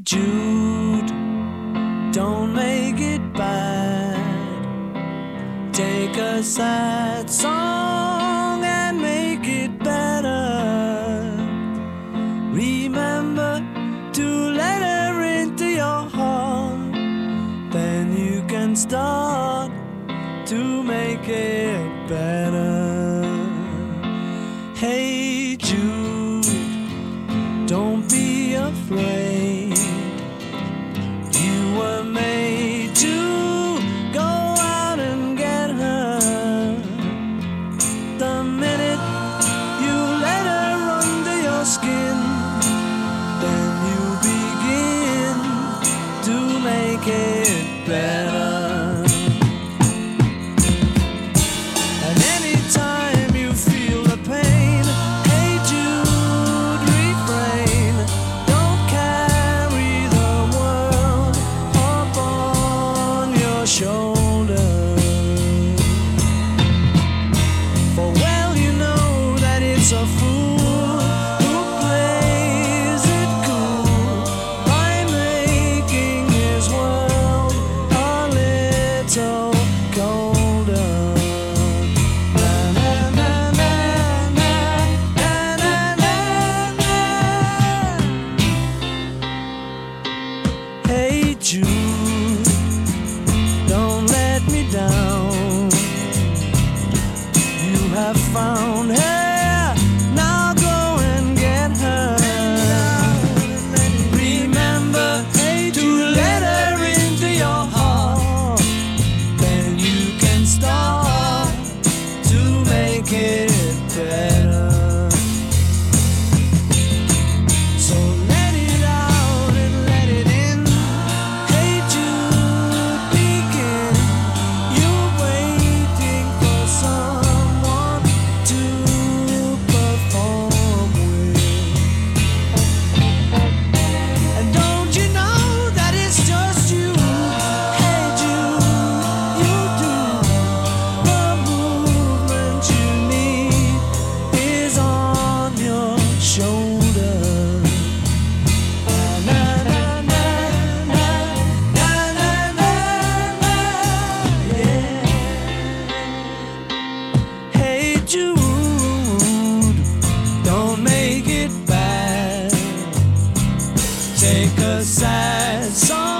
Jude, don't make it bad. Take a sad song and make it better. Remember to let her into your heart. Then you can start to make it better. Hey Jude, don't be afraid. You were made to go out and get her. The minute you let her under your skin, then you begin to make it better. And anytime you feel the pain, hey Jude, refrain. Don't carry the world up on your shoulder. For well you know that it's a fool who plays it cool by making his world a little colder. Na, na, na, na, na, na, na, na. Hey Jude, don't let me down. You have found her, now go and get her. Remember to let her into your heart. Then you can start to make it better. So let it out and let it in. Hey Jude, begin. You're waiting for someone to perform with. And don't you know that it's just you? Hey Jude, you do. The movement you need is on your shoulder. Na, na, na, na, na, na, na, na, yeah. Hey Jude, don't make it bad. Take a sad song